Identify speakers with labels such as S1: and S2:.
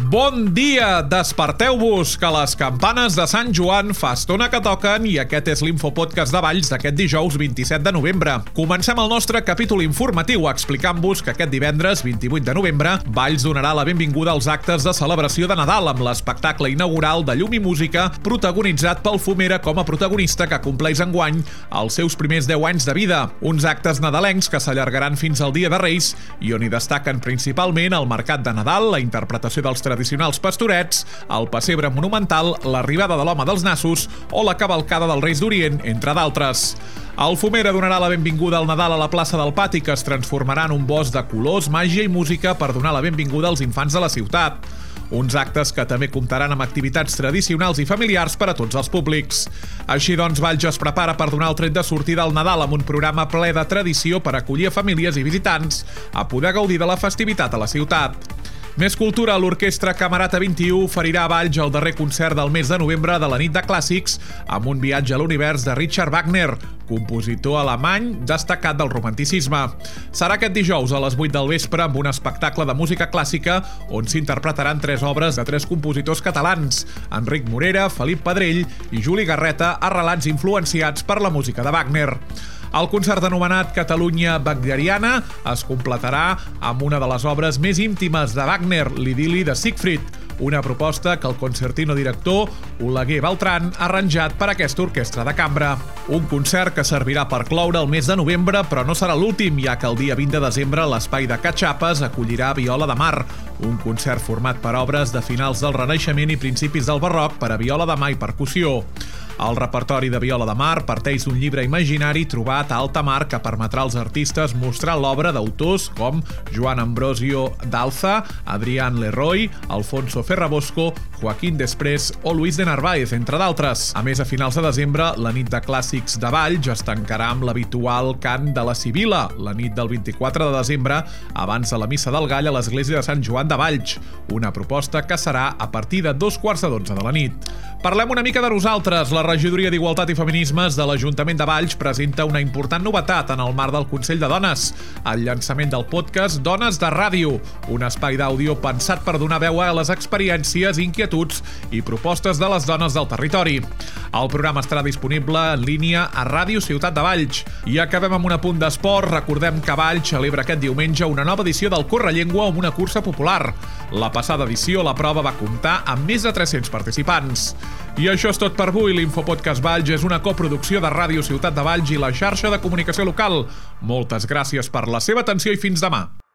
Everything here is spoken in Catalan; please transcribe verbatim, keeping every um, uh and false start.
S1: Bon dia! Desperteu-vos, que les campanes de Sant Joan fa estona que toquen i aquest és l'Infopodcast de Valls d'aquest dijous vint-i-set de novembre. Comencem el nostre capítol informatiu explicant-vos que aquest divendres vint-i-vuit de novembre Valls donarà la benvinguda als actes de celebració de Nadal amb l'espectacle inaugural de llum i música protagonitzat pel Fumera com a protagonista que compleix enguany els seus primers deu anys de vida. Uns actes nadalencs que s'allargaran fins al Dia de Reis i on hi destaquen principalment el mercat de Nadal, la interpretació dels tradicionals pastorets, el pessebre monumental, l'arribada de l'home dels nassos o la cavalcada dels Reis d'Orient, entre d'altres. El Fumera donarà la benvinguda al Nadal a la plaça del Pati, que es transformarà en un bosc de colors, màgia i música per donar la benvinguda als infants de la ciutat. Uns actes que també comptaran amb activitats tradicionals i familiars per a tots els públics. Així doncs, Valls es prepara per donar el tret de sortida al Nadal amb un programa ple de tradició per acollir famílies i visitants a poder gaudir de la festivitat a la ciutat. Més cultura, l'Orquestra Camerata vint-i-u oferirà a Valls el darrer concert del mes de novembre de la nit de clàssics amb un viatge a l'univers de Richard Wagner, compositor alemany destacat del romanticisme. Serà aquest dijous a les vuit del vespre amb un espectacle de música clàssica on s'interpretaran tres obres de tres compositors catalans, Enric Morera, Felip Pedrell i Juli Garreta, arrelats influenciats per la música de Wagner. El concert anomenat Catalunya Wagneriana es completarà amb una de les obres més íntimes de Wagner, l'Idil·li de Siegfried, una proposta que el concertino director Oleguer Beltran ha arranjat per a aquesta orquestra de cambra. Un concert que servirà per cloure el mes de novembre, però no serà l'últim, ja que el dia vint de desembre l'espai de Catxapes acollirà Viola de Mar, un concert format per obres de finals del Renaixement i principis del Barroc per a viola de mà i percussió. El repertori de Viola de Mar parteix d'un llibre imaginari trobat a alta mar que permetrà als artistes mostrar l'obra d'autors com Joan Ambrosio d'Alza, Adrián Leroy, Alfonso Ferrabosco, Joaquín Després o Luis de Narváez, entre d'altres. A més, a finals de desembre, la nit de clàssics de Valls es tancarà amb l'habitual cant de la Sibila, la nit del vint-i-quatre de desembre, abans de la Missa del Gall a l'església de Sant Joan de Valls, una proposta que serà a partir de dos quarts de dotze de la nit. Parlem una mica de nosaltres. La Regidoria d'Igualtat i Feminismes de l'Ajuntament de Valls presenta una important novetat en el marc del Consell de Dones, el llançament del podcast Dones de Ràdio, un espai d'àudio pensat per donar veu a les experiències, inquietuds i propostes de les dones del territori. El programa estarà disponible en línia a Ràdio Ciutat de Valls. I acabem amb un apunt d'esport. Recordem que Valls celebra aquest diumenge una nova edició del Correllengua amb una cursa popular. La passada edició la prova va comptar amb més de tres-cents participants. I això és tot per avui. L'Infopodcast Valls és una coproducció de Ràdio Ciutat de Valls i la xarxa de comunicació local. Moltes gràcies per la seva atenció i fins demà.